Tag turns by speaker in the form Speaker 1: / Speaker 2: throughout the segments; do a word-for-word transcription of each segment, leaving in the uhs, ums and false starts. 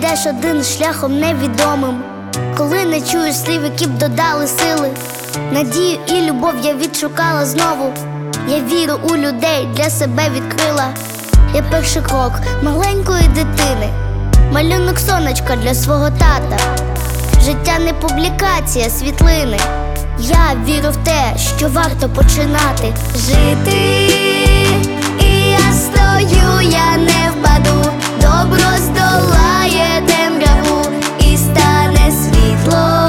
Speaker 1: йдеш один шляхом невідомим, коли не чуєш слів, які б додали сили. Надію і любов я відшукала знову. Я віру у людей, для себе відкрила. Я перший крок маленької дитини, малюнок сонечка для свого тата. Життя не публікація, світлини. Я вірю в те, що варто починати жити. І я стою, я не впаду. Добро здолає темряву і стане світло.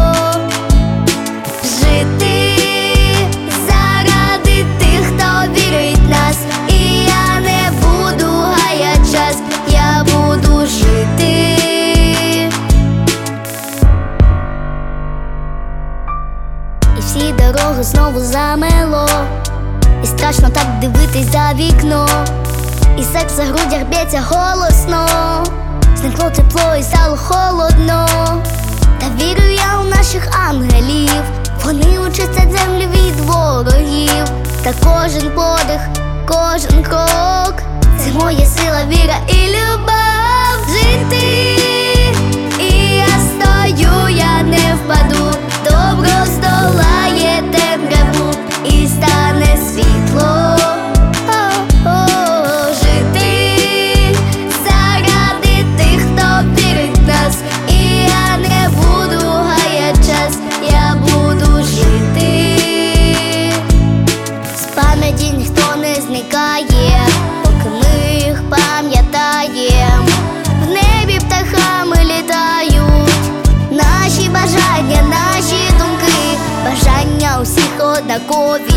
Speaker 1: Жити заради тих, хто вірить в нас. І я не буду гаяти час, я буду жити. І всі дороги знову замело, і страшно так дивитись за вікно. І серце в грудях б'ється голосно, зникло тепло і стало холодно. Та вірю я у наших ангелів, вони очистять землю від ворогів. Та кожен подих, кожен крок — це моя сила, віра і любов. Жити, і я стою, я не впаду. Добро здолає темряву і стане світло. Ніхто не зникає, поки ми їх пам'ятаєм. В небі птахами літають наші бажання, наші думки. Бажання усіх однакові.